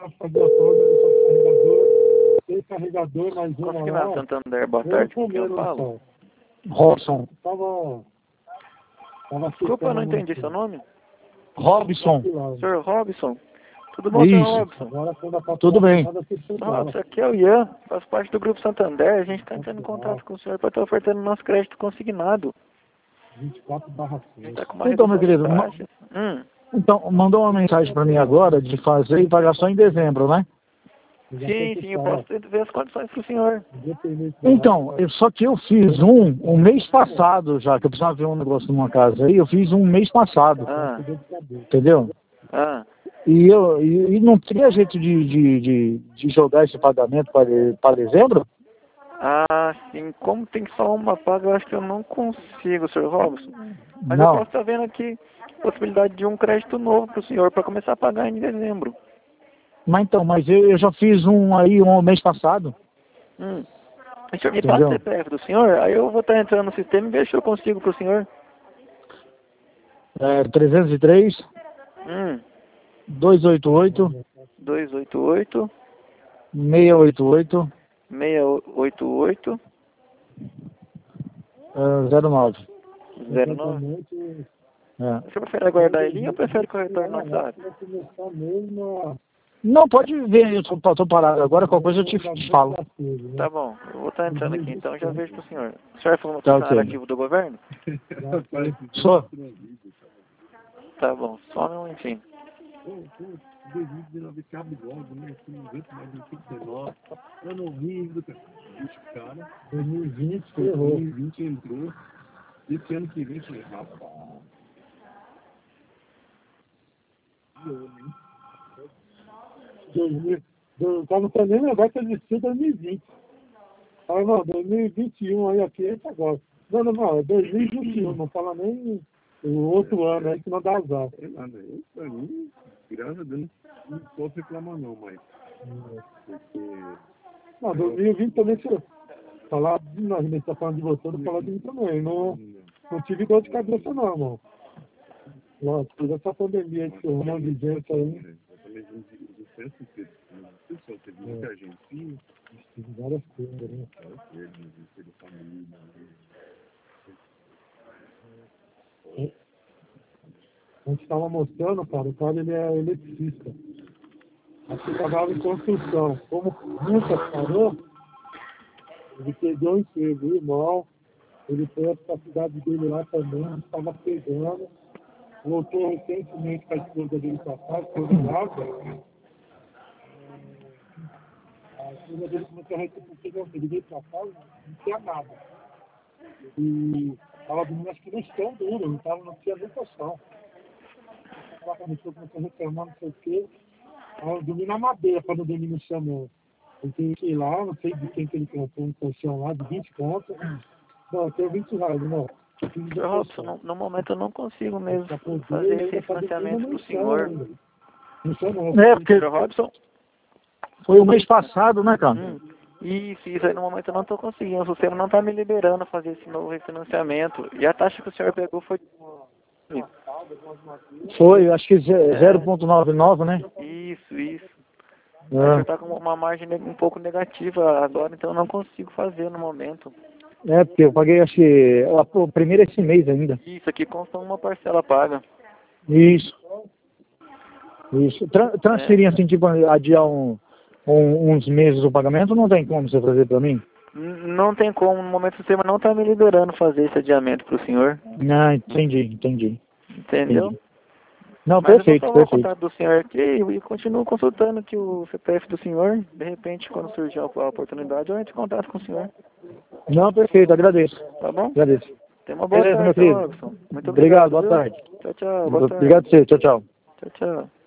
fazer a toda, carregador, tem carregador, mais uma Consegui lá. na Santander, boa tarde, com quem eu falo? Robson. Tava Desculpa, eu não entendi seu nome. Robson. Senhor Robson. Tudo bom, Isso. senhor Robson? Tudo bem. Nossa, aqui é o Ian, faço parte do Grupo Santander. A gente está entrando em contato com o senhor para estar ofertando nosso crédito consignado. 24/6. Tá com uma Então, meu redução de querido, taxas. então, mandou uma mensagem para mim agora de fazer e pagar só em dezembro, né? Sim, eu posso ver as condições para o senhor. Então, só que eu fiz um mês passado já, que eu precisava ver um negócio numa casa aí, eu fiz um mês passado, entendeu? E não teria jeito de jogar esse pagamento para dezembro? Ah, sim. Como tem só uma paga, eu acho que eu não consigo, senhor Robson. Mas Não. eu posso estar vendo aqui a possibilidade de um crédito novo para o senhor, para começar a pagar em dezembro. Mas eu já fiz um aí um mês passado. Deixa eu me passar o CPF do senhor, aí eu vou estar entrando no sistema e ver se eu consigo para o senhor. 303 288 288 688 688 09. 09. Você prefere aguardar ele ou prefere que eu retorne no WhatsApp? Não, pode ver, eu tô parado agora, qualquer coisa eu te falo. Tá bom, eu vou estar entrando aqui então, já vejo pro senhor. O senhor é Tá, funcionário ativo do governo? Sou. Tá bom, só um momentinho. 2019 cabe logo, né? Assim, não aguento mais 2019. Ano horrível, cara. 2020 ferrou. 2020 entrou. Esse ano que vem, foi rapaz. Tava fazendo negócio que existiu 2020. Ah, não, 2021 aí aqui, esse agora. Não, é 2021, não fala nem o outro ano aí que não dá azar. É nada, isso pra mim, graças a Deus, não posso reclamar não, mas... Porque... Não, 2020 também, se eu falar, a gente tá falando de você, eu vou falar de mim também. Não tive dor de cabeça não, irmão. Nossa, por essa pandemia, esse monte de gente aí... Teve muita gente, teve várias coisas, né? Teve família, a gente estava mostrando, cara, o cara ele é eletricista. Aqui trabalhava em construção. Como nunca parou, ele perdeu o emprego, o irmão, ele foi para a cidade dele lá também, estava pegando, voltou recentemente para a esposa dele para casa, foi grávida. A esposa dele começou a receber, ele veio para casa, não tinha nada. E estava dormindo, acho que no chão duro, não tinha nem colchão. Ela começou a reclamar, não sei o quê. Eu dormi na madeira quando eu dormi no chão mesmo. Eu tenho que ir lá, não sei de quem que ele comprou um colchão lá, de 20 contas. Não, eu tenho 20 reais, não. Robson, no momento eu não consigo mesmo fazer esse financiamento pro senhor. Porque Robson? Foi o mês passado, né, cara? Isso aí no momento eu não estou conseguindo. O sistema não está me liberando a fazer esse novo refinanciamento. E a taxa que o senhor pegou foi... Foi, acho que 0,99, né? Isso. O senhor está com uma margem um pouco negativa agora, então eu não consigo fazer no momento. Porque eu paguei, acho que, o primeiro esse mês ainda. Isso, aqui consta uma parcela paga. Isso. Transferir assim, tipo, adiar uns meses o pagamento, não tem como você fazer para mim? Não tem como, no momento o sistema não está me liberando fazer esse adiamento para o senhor. Não, entendi. Entendeu? Entendi. Não, mas perfeito, eu vou falar o contato do senhor aqui e continuo consultando aqui o CPF do senhor. De repente, quando surgir a oportunidade, eu entro em contato com o senhor. Não, perfeito, agradeço. Tá bom? Agradeço. Tenha uma boa tarde, meu querido. Robson. Muito obrigado. Boa tarde. Tchau, boa tarde. Obrigado a você, tchau. Tchau.